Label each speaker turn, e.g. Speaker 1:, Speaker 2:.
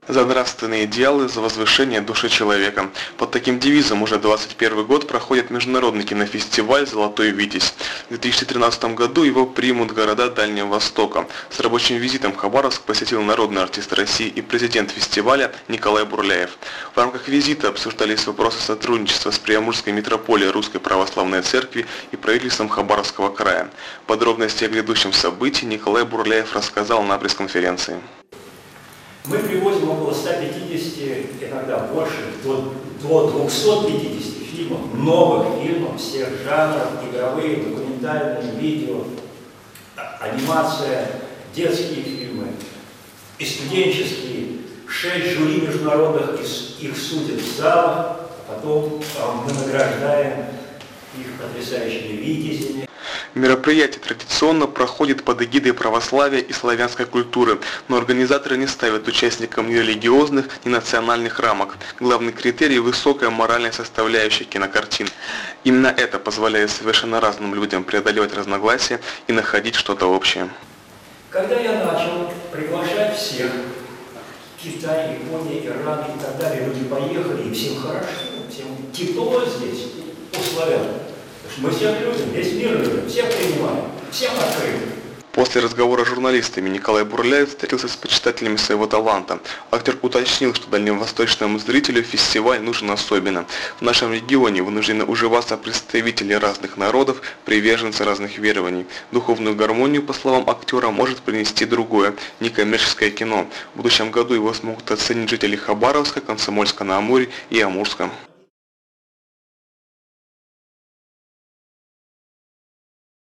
Speaker 1: За нравственные идеалы, за возвышение души человека. Под таким девизом уже 21 год проходит международный кинофестиваль «Золотой Витязь». В 2013 году его примут города Дальнего Востока. С рабочим визитом в Хабаровск посетил народный артист России и президент фестиваля Николай Бурляев. В рамках визита обсуждались вопросы сотрудничества с Приамурской митрополией Русской Православной Церкви и правительством Хабаровского края. Подробности о грядущем событии Николай Бурляев рассказал на пресс-конференции.
Speaker 2: Мы привозим около 150, иногда больше, до 250 фильмов, новых фильмов всех жанров, игровые, документальные, видео, анимация, детские фильмы и студенческие. 6 жюри международных их судят в залах, а потом мы награждаем их потрясающими витязями.
Speaker 1: Мероприятие традиционно проходит под эгидой православия и славянской культуры, но организаторы не ставят участникам ни религиозных, ни национальных рамок. Главный критерий – высокая моральная составляющая кинокартин. Именно это позволяет совершенно разным людям преодолевать разногласия и находить что-то общее.
Speaker 2: Когда я начал приглашать всех, Китай, Япония, Иран и так далее, люди поехали, и всем хорошо, всем тепло здесь, у славян. Мы всех любим, весь мир любим, всех принимаем, всем открыты.
Speaker 1: После разговора с журналистами Николай Бурляев встретился с почитателями своего таланта. Актер уточнил, что дальневосточному зрителю фестиваль нужен особенно. В нашем регионе вынуждены уживаться представители разных народов, приверженцы разных верований. Духовную гармонию, по словам актера, может принести другое, некоммерческое кино. В будущем году его смогут оценить жители Хабаровска, Комсомольска-на-Амуре и Амурска.